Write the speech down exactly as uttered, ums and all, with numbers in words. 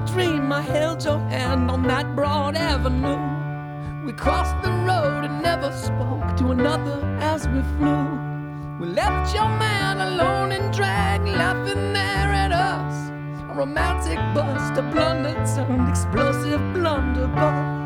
dream I held your hand on that broad avenue. We crossed the road and never spoke to another as we flew. We left your man alone in drag, laughing there at us. A romantic bust, a blunder turned explosive blunderbuss.